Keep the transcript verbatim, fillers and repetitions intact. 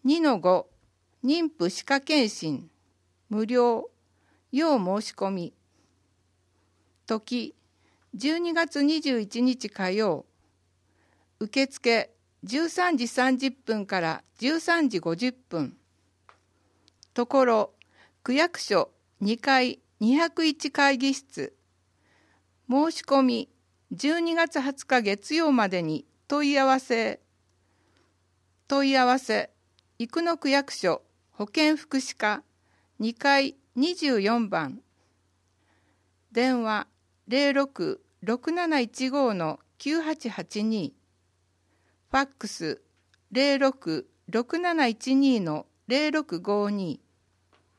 にのご 妊婦歯科検診無料要申し込み。時じゅうにがつにじゅういちにち火曜。受付じゅうさんじさんじゅっぷんからじゅうさんじごじゅっぷん。ところ区役所にかいにひゃくいち会議室。申し込みじゅうにがつはつか月曜までに問い合わせ。問い合わせ生野区役所保健福祉課にかいにじゅうよんばん。電話 ゼロろく ろくなないちご きゅうはちはちに。ファックス ゼロろく ろくなないちに ゼロろくごに。